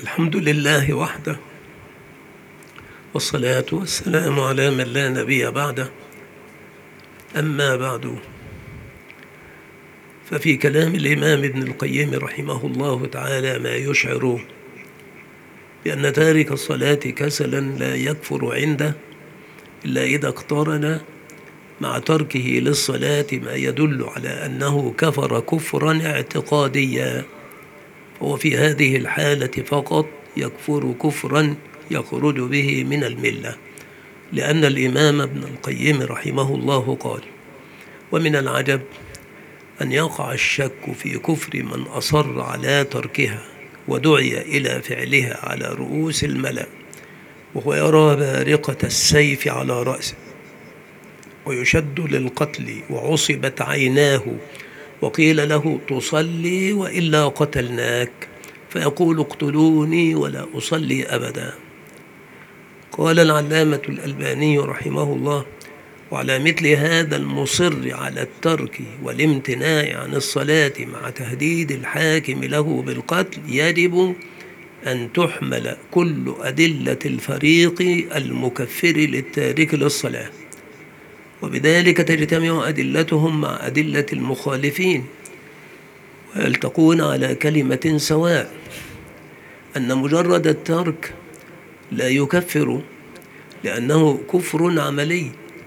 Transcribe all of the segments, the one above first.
الحمد لله وحده، والصلاة والسلام على من لا نبي بعده. أما بعد، ففي كلام الإمام ابن القيم رحمه الله تعالى ما يشعر بأن تارك الصلاة كسلا لا يكفر عنده إلا إذا اقترن مع تركه للصلاة ما يدل على أنه كفر كفرا اعتقاديا، فهو في هذه الحالة فقط يكفر كفرا يخرج به من الملة، لأن الإمام ابن القيم رحمه الله قال: ومن العجب أن يقع الشك في كفر من أصر على تركها ودعي إلى فعلها على رؤوس الملأ، وهو يرى بارقة السيف على رأسه ويشد للقتل وعصبت عيناه وقيل له تصلي وإلا قتلناك، فيقول اقتلوني ولا أصلي أبدا. قال العلامة الألباني رحمه الله: وعلى مثل هذا المصر على الترك والامتناع عن الصلاة مع تهديد الحاكم له بالقتل يجب أن تحمل كل أدلة الفريق المكفر للتارك للصلاة، وبذلك تجتمع أدلتهم مع أدلة المخالفين ويلتقون على كلمة سواء، أن مجرد الترك لا يكفر، لأنه كفر عملي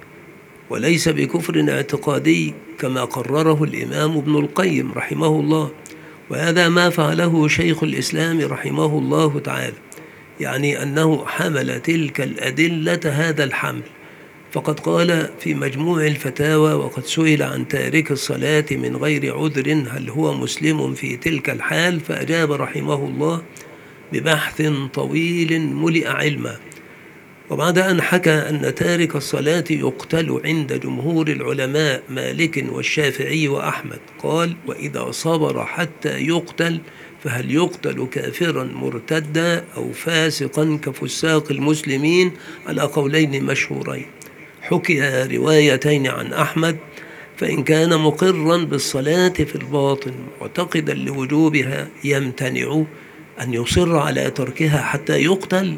وليس بكفر اعتقادي كما قرره الإمام ابن القيم رحمه الله. وهذا ما فعله شيخ الإسلام رحمه الله تعالى، يعني أنه حمل تلك الأدلة هذا الحمل، فقد قال في مجموع الفتاوى وقد سئل عن تارك الصلاة من غير عذر هل هو مسلم في تلك الحال، فأجاب رحمه الله ببحث طويل ملئ علما. وبعد أن حكى أن تارك الصلاة يقتل عند جمهور العلماء مالك والشافعي وأحمد، قال: وإذا صبر حتى يقتل فهل يقتل كافرا مرتدا أو فاسقا كفساق المسلمين؟ على قولين مشهورين. حكي روايتين عن أحمد، فإن كان مقرا بالصلاة في الباطن معتقدا لوجوبها يمتنع أن يصر على تركها حتى يقتل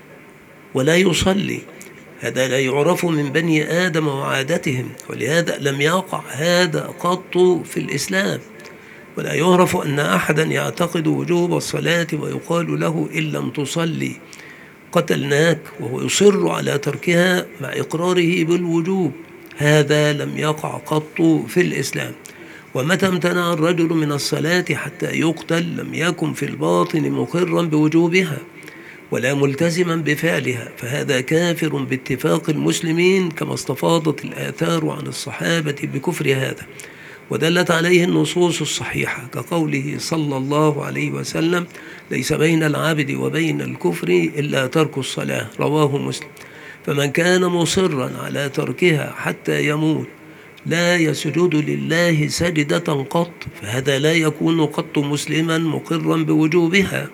ولا يصلي، هذا لا يعرف من بني آدم وعادتهم، ولهذا لم يقع هذا قط في الإسلام. ولا يعرف أن أحدا يعتقد وجوب الصلاة ويقال له إن لم تصلي قتلناك وهو يصر على تركها مع إقراره بالوجوب، هذا لم يقع قط في الإسلام. ومتى امتنع الرجل من الصلاة حتى يقتل لم يكن في الباطن مقرا بوجوبها ولا ملتزما بفعلها، فهذا كافر باتفاق المسلمين، كما استفاضت الآثار عن الصحابة بكفر هذا ودلت عليه النصوص الصحيحة، كقوله صلى الله عليه وسلم: ليس بين العبد وبين الكفر إلا ترك الصلاة، رواه مسلم. فمن كان مصرا على تركها حتى يموت لا يسجد لله سجدة قط، فهذا لا يكون قط مسلما مقرا بوجوبها،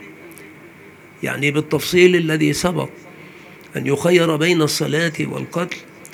يعني بالتفصيل الذي سبق، أن يخير بين الصلاة والقتل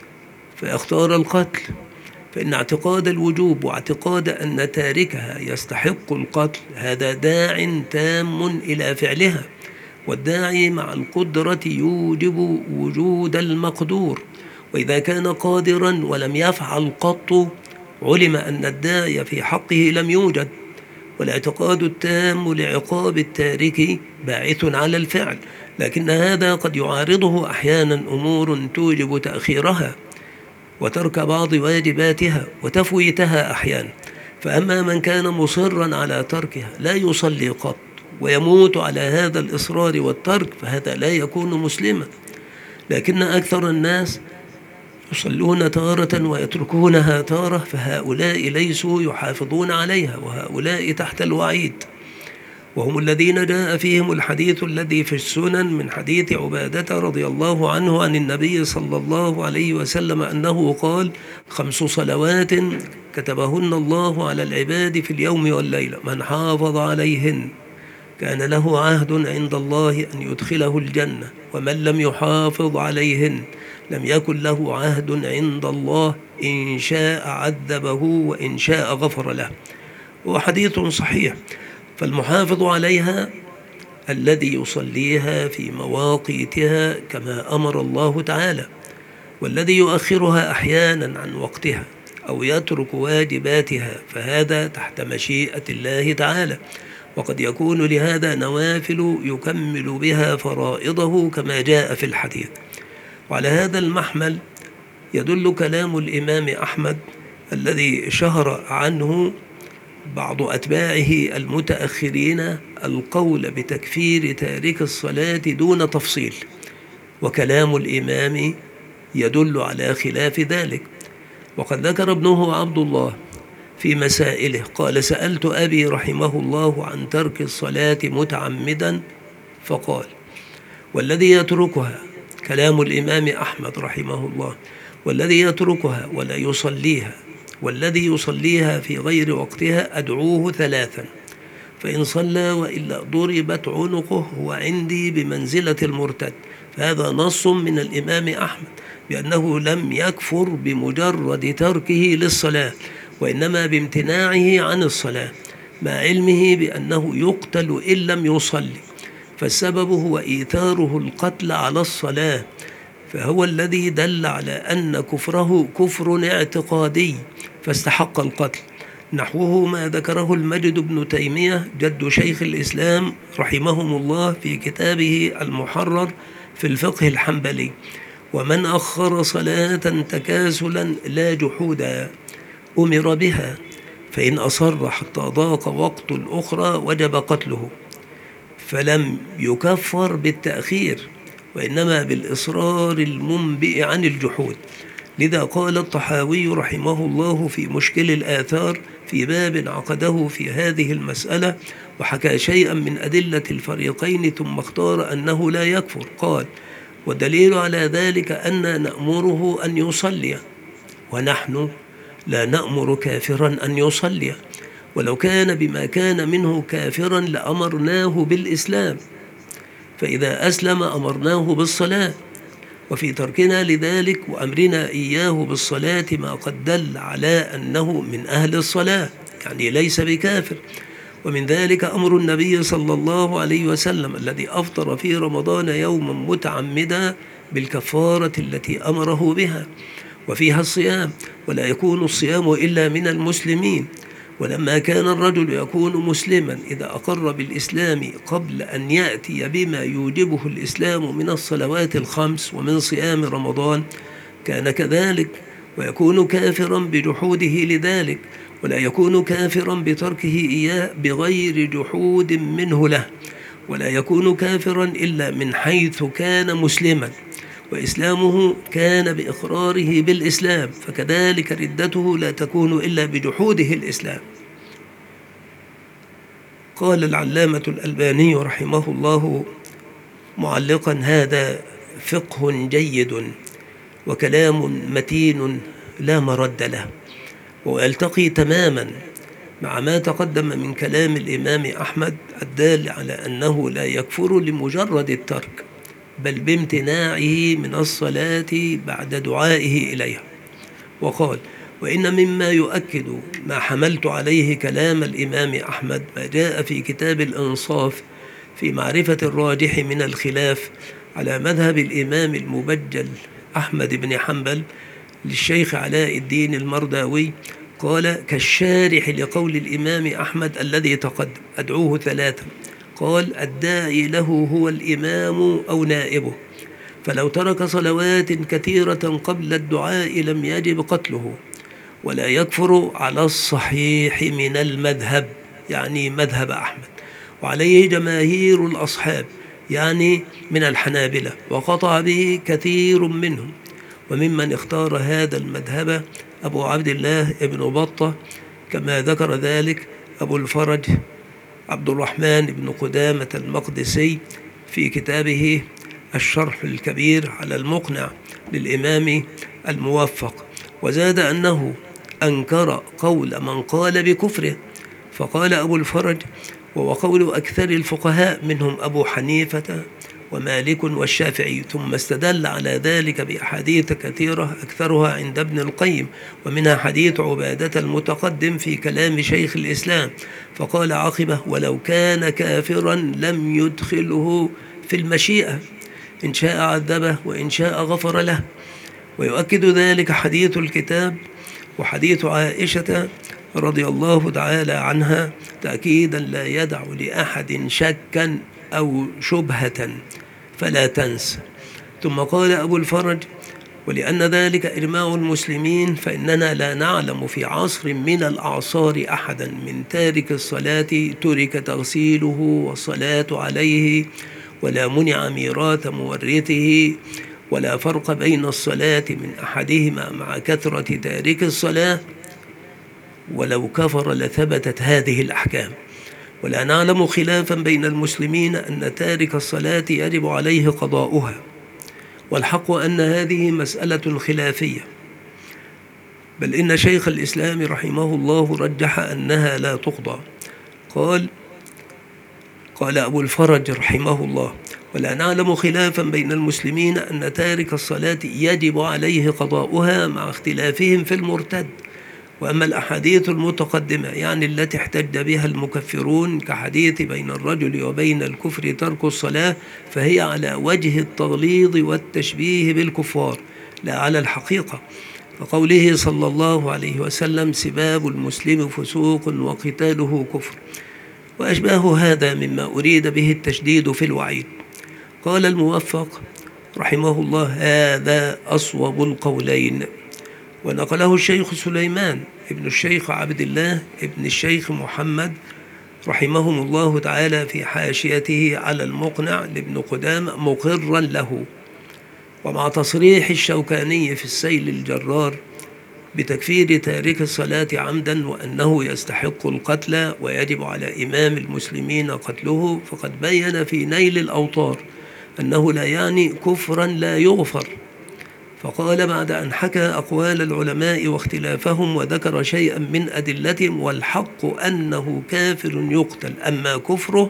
فيختار القتل، فإن اعتقاد الوجوب واعتقاد أن تاركها يستحق القتل هذا داع تام إلى فعلها، والداعي مع القدرة يوجب وجود المقدور، وإذا كان قادرا ولم يفعل قط علم أن الداعي في حقه لم يوجد. والاعتقاد التام لعقاب التارك باعث على الفعل، لكن هذا قد يعارضه أحيانا أمور توجب تأخيرها وترك بعض واجباتها وتفويتها أحيانا. فأما من كان مصرا على تركها لا يصلي قط ويموت على هذا الإصرار والترك فهذا لا يكون مسلما، لكن أكثر الناس يصلون تارة ويتركونها تارة، فهؤلاء ليسوا يحافظون عليها، وهؤلاء تحت الوعيد، وهم الذين جاء فيهم الحديث الذي في السنن من حديث عبادة رضي الله عنه عن النبي صلى الله عليه وسلم أنه قال: 5 صلوات كتبهن الله على العباد في اليوم والليلة من حافظ عليهن كان له عهد عند الله أن يدخله الجنة، ومن لم يحافظ عليهن لم يكن له عهد عند الله، إن شاء عذبه وإن شاء غفر له. وحديث صحيح. فالمحافظ عليها الذي يصليها في مواقيتها كما أمر الله تعالى، والذي يؤخرها أحيانا عن وقتها أو يترك واجباتها فهذا تحت مشيئة الله تعالى. وقد يكون لهذا نوافل يكمل بها فرائضه كما جاء في الحديث. وعلى هذا المحمل يدل كلام الإمام أحمد الذي شهر عنه بعض أتباعه المتأخرين القول بتكفير تارك الصلاة دون تفصيل، وكلام الإمام يدل على خلاف ذلك. وقد ذكر ابنه عبد الله في مسائله قال: سألت أبي رحمه الله عن ترك الصلاة متعمدا فقال: والذي يتركها، كلام الإمام أحمد رحمه الله، والذي يتركها ولا يصليها والذي يصليها في غير وقتها أدعوه ثلاثا، فإن صلى وإلا ضربت عنقه هو عندي بمنزلة المرتد. فهذا نص من الإمام أحمد بأنه لم يكفر بمجرد تركه للصلاة، وإنما بامتناعه عن الصلاة، مع علمه بأنه يقتل إن لم يصلي، فالسبب هو إيثاره القتل على الصلاة، فهو الذي دل على أن كفره كفر اعتقادي فاستحق القتل، نحوه ما ذكره المجد بن تيمية جد شيخ الإسلام رحمهم الله في كتابه المحرر في الفقه الحنبلي: ومن أخر صلاة تكاسلا لا جحودا أمر بها، فإن أصر حتى ضاق وقت الأخرى وجب قتله، فلم يكفر بالتأخير وإنما بالإصرار المنبئ عن الجحود. لذا قال الطحاوي رحمه الله في مشكل الآثار في باب عقده في هذه المسألة، وحكى شيئا من أدلة الفريقين ثم اختار أنه لا يكفر، قال: والدليل على ذلك أن نأمره أن يصلي، ونحن لا نأمر كافرا أن يصلي، ولو كان بما كان منه كافرا لأمرناه بالإسلام، فإذا أسلم أمرناه بالصلاة، وفي تركنا لذلك وأمرنا إياه بالصلاة ما قد دل على أنه من أهل الصلاة، يعني ليس بكافر. ومن ذلك أمر النبي صلى الله عليه وسلم الذي أفطر في رمضان يوما متعمدا بالكفارة التي أمره بها، وفيها الصيام، ولا يكون الصيام إلا من المسلمين. ولما كان الرجل يكون مسلما إذا أقر بالإسلام قبل أن يأتي بما يوجبه الإسلام من الصلوات الخمس ومن صيام رمضان كان كذلك، ويكون كافرا بجحوده لذلك، ولا يكون كافرا بتركه إياه بغير جحود منه له، ولا يكون كافرا إلا من حيث كان مسلما وإسلامه كان بإقراره بالإسلام، فكذلك ردته لا تكون إلا بجحوده الإسلام. قال العلامة الألباني رحمه الله معلقا: هذا فقه جيد وكلام متين لا مرد له، ويلتقي تماما مع ما تقدم من كلام الإمام أحمد الدال على أنه لا يكفر لمجرد الترك، بل بامتناعه من الصلاة بعد دعائه إليها. وقال: وإن مما يؤكد ما حملت عليه كلام الإمام أحمد ما جاء في كتاب الإنصاف في معرفة الراجح من الخلاف على مذهب الإمام المبجل أحمد بن حنبل للشيخ علاء الدين المرداوي، قال: كالشارح لقول الإمام أحمد الذي تقدم أدعوه ثلاثا، قال: الداعي له هو الإمام أو نائبه، فلو ترك صلوات كثيرة قبل الدعاء لم يجب قتله، ولا يكفر على الصحيح من المذهب، يعني مذهب أحمد، وعليه جماهير الأصحاب، يعني من الحنابلة، وقطع به كثير منهم. وممن اختار هذا المذهب أبو عبد الله ابن بطة، كما ذكر ذلك أبو الفرج عبد الرحمن بن قدامة المقدسي في كتابه الشرح الكبير على المقنع للإمام الموفق. وزاد أنه أنكر قول من قال بكفره، فقال أبو الفرج: وهو قول أكثر الفقهاء منهم أبو حنيفة ومالك والشافعي، ثم استدل على ذلك بأحاديث كثيرة أكثرها عند ابن القيم، ومنها حديث عبادة المتقدم في كلام شيخ الإسلام، فقال عقبه: ولو كان كافرا لم يدخله في المشيئة، إن شاء عذبه وإن شاء غفر له. ويؤكد ذلك حديث الكتاب وحديث عائشة رضي الله تعالى عنها تأكيدا لا يدع لأحد شكا أو شبهة فلا تنس. ثم قال أبو الفرج: ولأن ذلك إرماء المسلمين، فإننا لا نعلم في عصر من الأعصار أحدا من تارك الصلاة ترك تغسيله والصلاة عليه، ولا منع ميراث مورثه، ولا فرق بين الصلاة من أحدهما مع كثرة تارك الصلاة، ولو كفر لثبتت هذه الأحكام. ولا نعلم خلافا بين المسلمين أن تارك الصلاة يجب عليه قضاؤها، والحق أن هذه مسألة خلافية، بل إن شيخ الإسلام رحمه الله رجح أنها لا تقضى. قال أبو الفرج رحمه الله: ولا نعلم خلافا بين المسلمين أن تارك الصلاة يجب عليه قضاؤها مع اختلافهم في المرتد. وأما الأحاديث المتقدمة يعني التي احتج بها المكفرون كحديث بين الرجل وبين الكفر ترك الصلاة، فهي على وجه التغليظ والتشبيه بالكفار لا على الحقيقة، فقوله صلى الله عليه وسلم: سباب المسلم فسوق وقتاله كفر، وأشباه هذا مما أريد به التشديد في الوعيد. قال الموفق رحمه الله: هذا أصوب القولين. ونقله الشيخ سليمان ابن الشيخ عبد الله ابن الشيخ محمد رحمهم الله تعالى في حاشيته على المقنع لابن قدامة مقرا له، ومع تصريح الشوكاني في السيل الجرار بتكفير تارك الصلاة عمدا وأنه يستحق القتل ويجب على إمام المسلمين قتله، فقد بين في نيل الأوطار أنه لا يعني كفرا لا يغفر. فقال بعد أن حكى أقوال العلماء واختلافهم وذكر شيئا من أدلتهم: والحق أنه كافر يقتل، أما كفره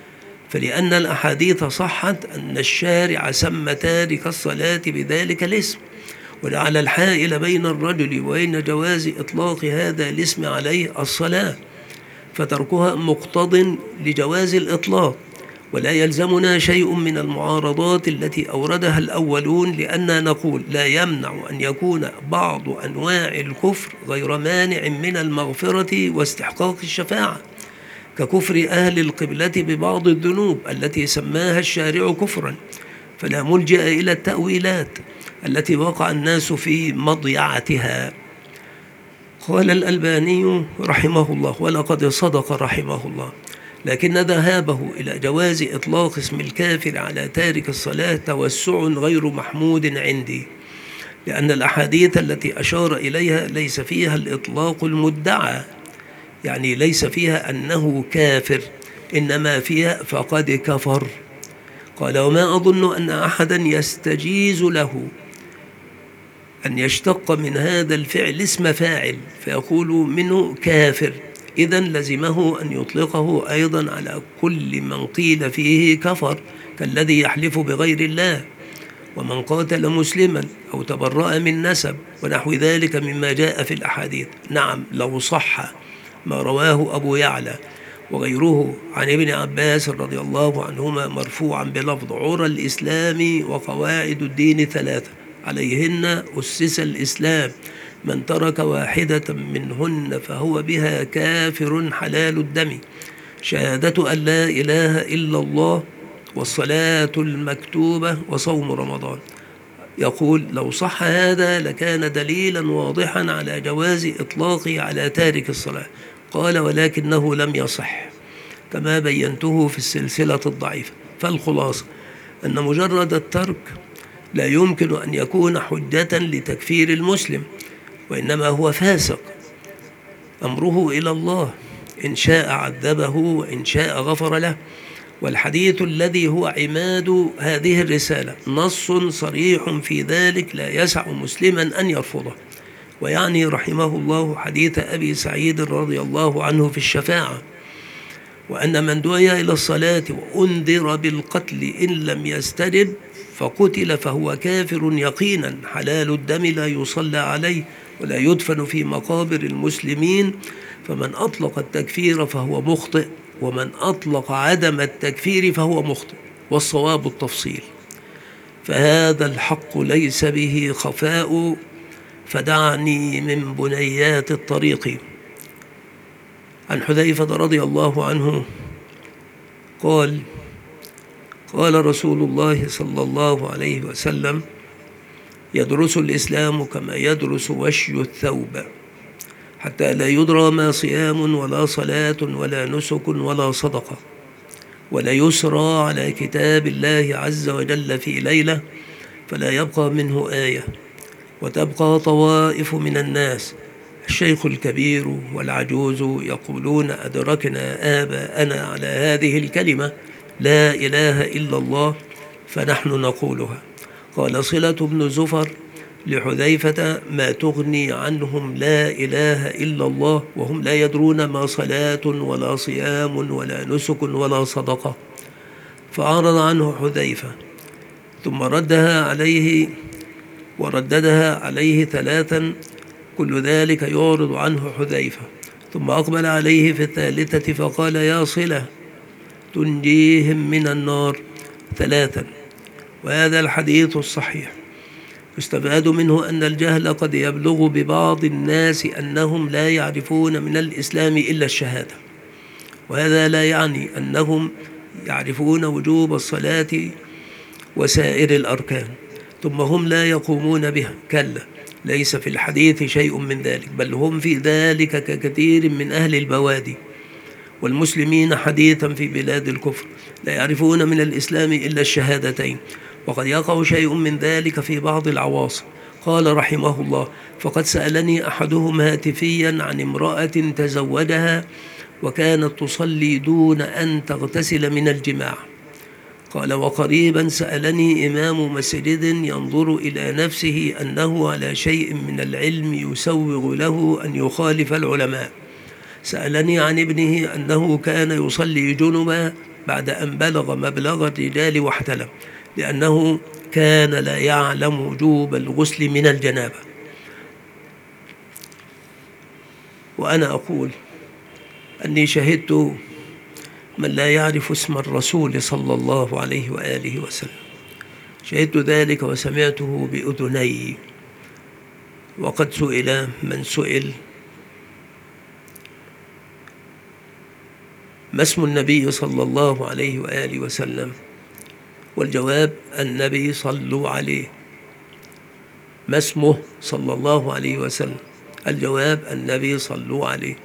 فلأن الأحاديث صحت أن الشارع سمى تارك الصلاة بذلك الاسم، ولعل الحائل بين الرجل وبين جواز إطلاق هذا الاسم عليه الصلاة، فتركها مقتض لجواز الإطلاق. ولا يلزمنا شيء من المعارضات التي أوردها الأولون، لأننا نقول لا يمنع أن يكون بعض أنواع الكفر غير مانع من المغفرة واستحقاق الشفاعة، ككفر أهل القبلة ببعض الذنوب التي سماها الشارع كفرا، فلا ملجأ إلى التأويلات التي وقع الناس في مضيعتها. قال الألباني رحمه الله: ولقد صدق رحمه الله، لكن ذهابه إلى جواز إطلاق اسم الكافر على تارك الصلاة توسع غير محمود عندي، لأن الأحاديث التي أشار إليها ليس فيها الإطلاق المدعى، يعني ليس فيها أنه كافر، إنما فيها فقد كفر. قال: وما أظن أن أحدا يستجيز له أن يشتق من هذا الفعل اسم فاعل فيقول منه كافر، إذن لزمه أن يطلقه أيضا على كل من قيل فيه كفر، كالذي يحلف بغير الله، ومن قاتل مسلما أو تبرأ من نسب ونحو ذلك مما جاء في الأحاديث. نعم، لو صح ما رواه أبو يعلى وغيره عن ابن عباس رضي الله عنهما مرفوعا بلفظ: عرى الإسلام وقواعد الدين ثلاثة عليهن أسس الإسلام، من ترك واحدة منهن فهو بها كافر حلال الدم، شهادة أن لا إله إلا الله والصلاة المكتوبة وصوم رمضان. يقول: لو صح هذا لكان دليلا واضحا على جواز إطلاقه على تارك الصلاة. قال: ولكنه لم يصح كما بينته في السلسلة الضعيفة. فالخلاصة أن مجرد الترك لا يمكن أن يكون حجة لتكفير المسلم، وإنما هو فاسق أمره إلى الله، إن شاء عذبه وإن شاء غفر له. والحديث الذي هو عماد هذه الرسالة نص صريح في ذلك لا يسع مسلما أن يرفضه، ويعني رحمه الله حديث أبي سعيد رضي الله عنه في الشفاعة. وأن من دعي إلى الصلاة وأنذر بالقتل إن لم يستجب فقتل فهو كافر يقينا حلال الدم لا يصلى عليه ولا يدفن في مقابر المسلمين. فمن أطلق التكفير فهو مخطئ، ومن أطلق عدم التكفير فهو مخطئ، والصواب التفصيل. فهذا الحق ليس به خفاء، فدعني من بنيات الطريق. عن حذيفة رضي الله عنه قال: قال رسول الله صلى الله عليه وسلم: يدرس الإسلام كما يدرس وشي الثوب، حتى لا يدرى ما صيام ولا صلاة ولا نسك ولا صدقة، ولا يسرى على كتاب الله عز وجل في ليلة فلا يبقى منه آية، وتبقى طوائف من الناس الشيخ الكبير والعجوز يقولون: أدركنا آباءنا على هذه الكلمة لا إله إلا الله، فنحن نقولها. قال صلة بن زفر لحذيفة: ما تغني عنهم لا إله إلا الله وهم لا يدرون ما صلاة ولا صيام ولا نسك ولا صدقة. فأعرض عنه حذيفة، ثم ردها عليه ورددها عليه ثلاثا، كل ذلك يعرض عنه حذيفة، ثم أقبل عليه في الثالثة فقال: يا صلة تنجيهم من النار ثلاثا. وهذا الحديث الصحيح يستفاد منه أن الجهل قد يبلغ ببعض الناس أنهم لا يعرفون من الإسلام إلا الشهادة، وهذا لا يعني أنهم يعرفون وجوب الصلاة وسائر الأركان ثم هم لا يقومون بها، كلا، ليس في الحديث شيء من ذلك، بل هم في ذلك ككثير من أهل البوادي والمسلمين حديثا في بلاد الكفر لا يعرفون من الإسلام إلا الشهادتين، وقد يقع شيء من ذلك في بعض العواصم. قال رحمه الله: فقد سألني أحدهم هاتفيا عن امرأة تزوجها وكانت تصلي دون أن تغتسل من الجماع. قال: وقريبا سألني إمام مسجد ينظر إلى نفسه أنه على شيء من العلم يسوغ له أن يخالف العلماء، سألني عن ابنه أنه كان يصلي جنبا بعد أن بلغ مبلغ الرجال واحتلم، لأنه كان لا يعلم وجوب الغسل من الجنابة. وأنا أقول أني شهدت من لا يعرف اسم الرسول صلى الله عليه وآله وسلم، شهدت ذلك وسمعته بأذني. وقد سئل من سئل: ما اسم النبي صلى الله عليه وآله وسلم؟ والجواب: النبي صلوا عليه. ما اسمه صلى الله عليه وسلم؟ الجواب: النبي صلوا عليه.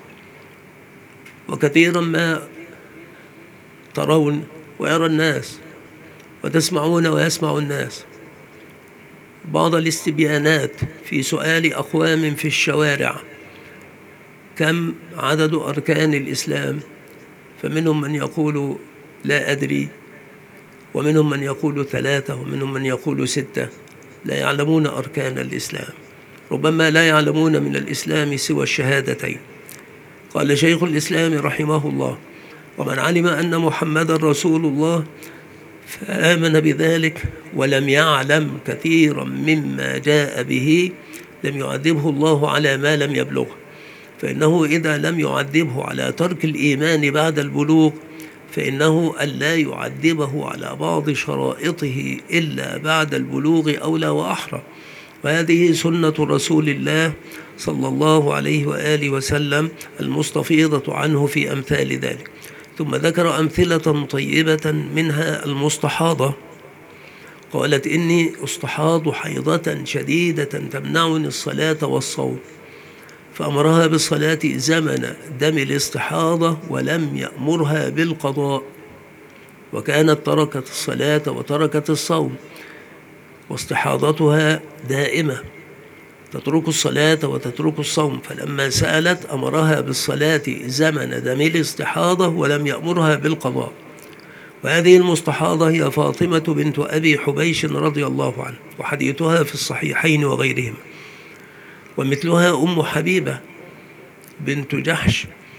وكثيرا ما ترون ويرى الناس وتسمعون ويسمع الناس بعض الاستبيانات في سؤال أقوام في الشوارع: كم عدد أركان الإسلام؟ فمنهم من يقول لا أدري، ومنهم من يقول 3، ومنهم من يقول 6. لا يعلمون أركان الإسلام، ربما لا يعلمون من الإسلام سوى الشهادتين. قال شيخ الإسلام رحمه الله: ومن علم أن محمد رسول الله فآمن بذلك ولم يعلم كثيرا مما جاء به لم يعذبه الله على ما لم يبلغه، فإنه إذا لم يعذبه على ترك الإيمان بعد البلوغ فإنه ألا يعذبه على بعض شرائطه إلا بعد البلوغ أولى وأحرى. وهذه سنة رسول الله صلى الله عليه وآله وسلم المستفيضة عنه في أمثال ذلك. ثم ذكر أمثلة طيبة منها المستحاضة. قالت: إني أستحاض حيضة شديدة تمنعني الصلاة والصوم، فأمرها بالصلاة زمن دم الاستحاضة ولم يأمرها بالقضاء، وكانت تركت الصلاة وتركت الصوم، واستحاضتها دائمة، تترك الصلاة وتترك الصوم، فلما سألت أمرها بالصلاة زمن دم الاستحاضة ولم يأمرها بالقضاء. وهذه المستحاضة هي فاطمة بنت أبي حبيش رضي الله عنه، وحديثها في الصحيحين وغيرهما. ومثلها أم حبيبة بنت جحش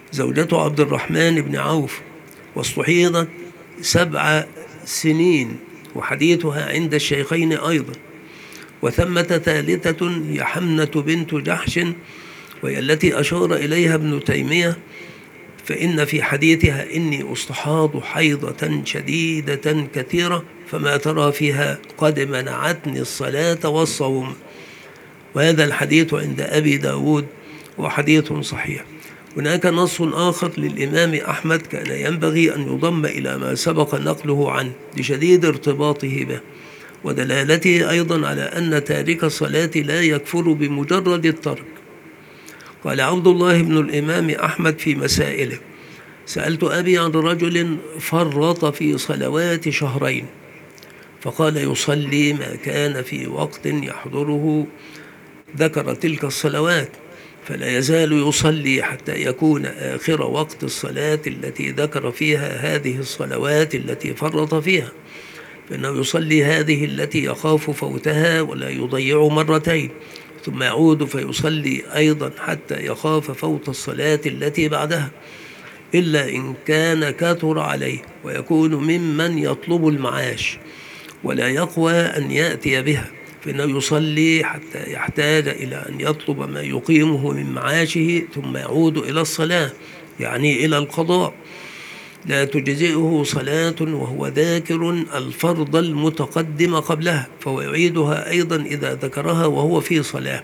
زوجته عبد الرحمن بن عوف، واستحيضت 7 سنين، وحديثها عند الشيخين أيضا. وثمة ثالثة هي حمنة بنت جحش، وهي التي أشار إليها ابن تيمية، فإن في حديثها إني أستحاض حيضة شديدة كثيرة فما ترى فيها قد منعتني الصلاة والصوم. وهذا الحديث عند أبي داود وحديث صحيح. هناك نص آخر للإمام أحمد كان ينبغي أن يضم إلى ما سبق نقله عنه لشديد ارتباطه به، ودلالته أيضا على أن تارك الصلاة لا يكفر بمجرد الترك. قال عبد الله بن الإمام أحمد في مسائله: سألت أبي عن رجل فرط في صلوات شهرين، فقال يصلي ما كان في وقت يحضره ذكر تلك الصلوات، فلا يزال يصلي حتى يكون آخر وقت الصلاة التي ذكر فيها هذه الصلوات التي فرط فيها، فإنه يصلي هذه التي يخاف فوتها ولا يضيع مرتين، ثم يعود فيصلي أيضا حتى يخاف فوت الصلاة التي بعدها، إلا إن كان كثر عليه ويكون ممن يطلب المعاش ولا يقوى أن يأتي بها، فإنه يصلي حتى يحتاج إلى أن يطلب ما يقيمه من معاشه ثم يعود إلى الصلاة، يعني إلى القضاء. لا تجزئه صلاة وهو ذاكر الفرض المتقدم قبلها، فهو يعيدها أيضا إذا ذكرها وهو في صلاة.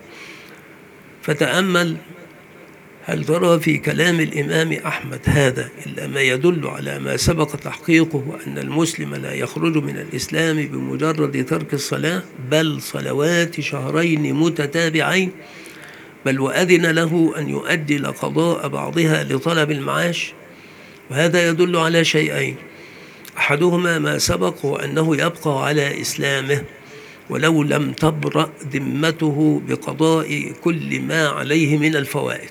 فتأمل، هل ترى في كلام الإمام أحمد هذا إلا ما يدل على ما سبق تحقيقه، أن المسلم لا يخرج من الإسلام بمجرد ترك الصلاة، بل صلوات شهرين متتابعين، بل وأذن له أن يؤجل قضاء بعضها لطلب المعاش. وهذا يدل على شيئين: أحدهما ما سبق وأنه يبقى على إسلامه ولو لم تبرأ ذمته بقضاء كل ما عليه من الفوائد.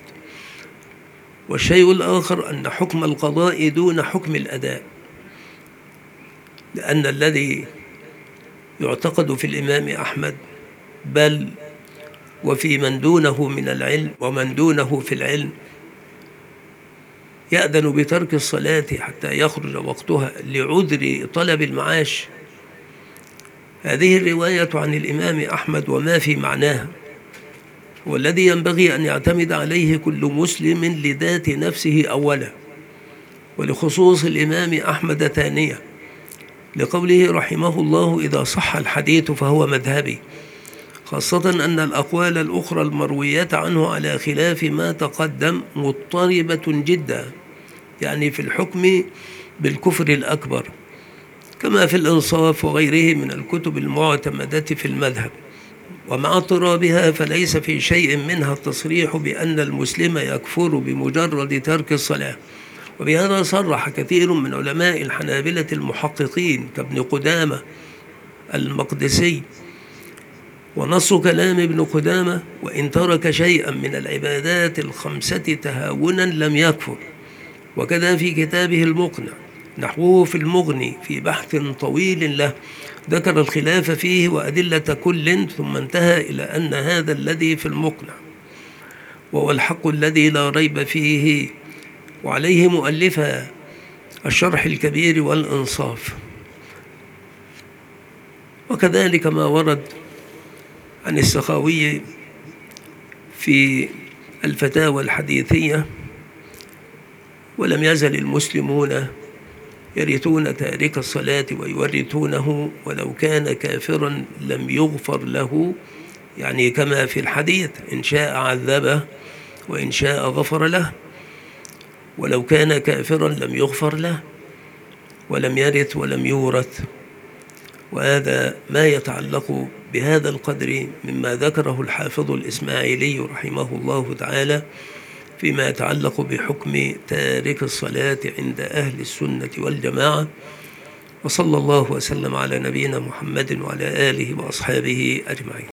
والشيء الآخر أن حكم القضاء دون حكم الأداء، لأن الذي يعتقد في الإمام أحمد بل وفي من دونه من العلم ومن دونه في العلم يأذن بترك الصلاة حتى يخرج وقتها لعذر طلب المعاش. هذه الرواية عن الإمام أحمد وما في معناها والذي ينبغي أن يعتمد عليه كل مسلم لذات نفسه أولا، ولخصوص الإمام أحمد ثانية، لقوله رحمه الله: إذا صح الحديث فهو مذهبي، خاصة أن الأقوال الأخرى المروية عنه على خلاف ما تقدم مضطربة جدا، يعني في الحكم بالكفر الأكبر، كما في الإنصاف وغيره من الكتب المعتمدة في المذهب. ومع اضطرابها فليس في شيء منها التصريح بأن المسلم يكفر بمجرد ترك الصلاة، وبهذا صرح كثير من علماء الحنابلة المحققين كابن قدامة المقدسي. ونص كلام ابن قدامة: وإن ترك شيئا من العبادات الخمسة تهاونا لم يكفر. وكذا في كتابه المقنع، نحوه في المغني في بحث طويل له ذكر الخلاف فيه وأدلة كل، ثم انتهى إلى أن هذا الذي في المقنع وهو الحق الذي لا ريب فيه، وعليه مؤلفها الشرح الكبير والإنصاف. وكذلك ما ورد عن السخاوي في الفتاوى الحديثية: ولم يزل المسلمون يرثون تارك الصلاة ويورثونه ولو كان كافرا لم يغفر له، يعني كما في الحديث: إن شاء عذبه وإن شاء غفر له، ولو كان كافرا لم يغفر له ولم يرث ولم يورث. وهذا ما يتعلق بهذا القدر مما ذكره الحافظ الإسماعيلي رحمه الله تعالى فيما يتعلق بحكم تارك الصلاة عند أهل السنة والجماعة. وصلى الله وسلم على نبينا محمد وعلى آله وأصحابه أجمعين.